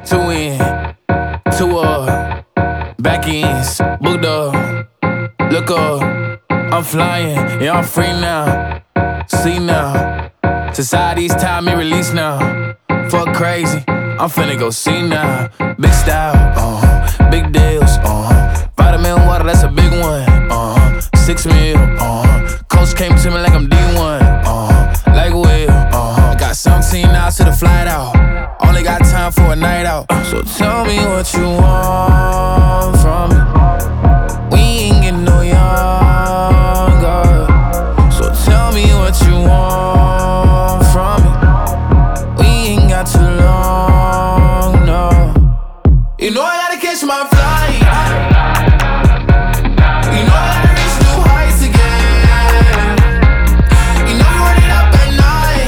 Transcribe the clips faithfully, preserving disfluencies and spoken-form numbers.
two in, two up, back ends, booked up. Look up, I'm flying, yeah, I'm free now. See now, society's time me release now. Fuck crazy, I'm finna go see now. Big style, uh-huh, big deals, uh-huh. Vitamin water, that's a big one, uh-huh. Six mil, uh-huh. Coach came to me like I'm D one, uh-huh. Like Will, uh-huh. Got seventeen hours to the flight out. Only got time for a night out. So tell me what you want from me. We ain't getting no younger. So tell me what you want from me. We ain't got too long, no. You know I gotta catch my flight. You know I gotta reach new heights again. You know we running up at night.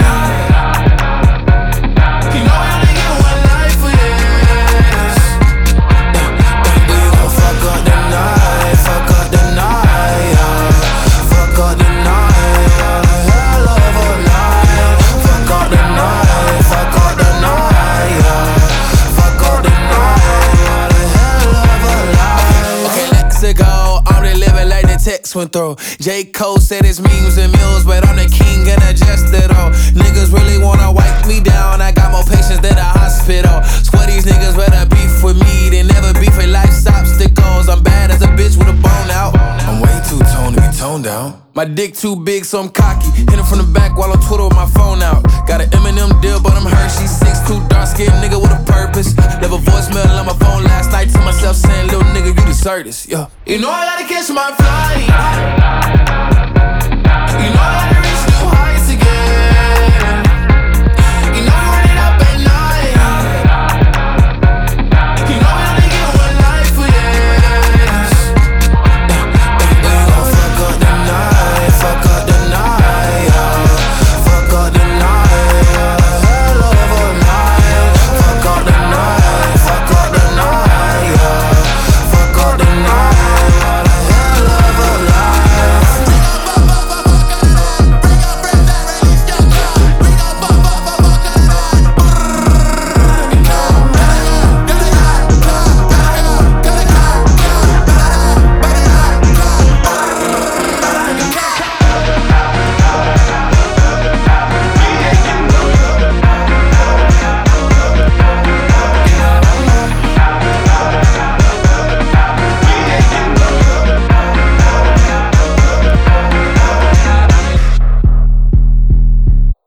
You know I only get one life for this. We gon' fuck up the night, fuck up the night, yeah. Fuck up the night, yeah. Hell of a night. Fuck up the night, fuck up the night, yeah. Fuck up the night, yeah. Hell of a night. Okay, let's go. I'm the living like the text went through. J. Cole said it's memes and mills, but I'm the king and adjust it all. Niggas really wanna wipe me down. I got more patience than a hospital. Swear these niggas better beef with me. They never beef with life's obstacles. I'm bad as a bitch with a bone out. I'm way too toned to be toned down. My dick too big, so I'm cocky. Hit him from the back while on Twitter with my phone out. Got an Eminem deal, but I'm Hershey. six two, dark-skinned nigga with a purpose. Left a voicemail on my phone last night to myself saying, little nigga, you deserve this, yeah. You know I gotta catch my flight.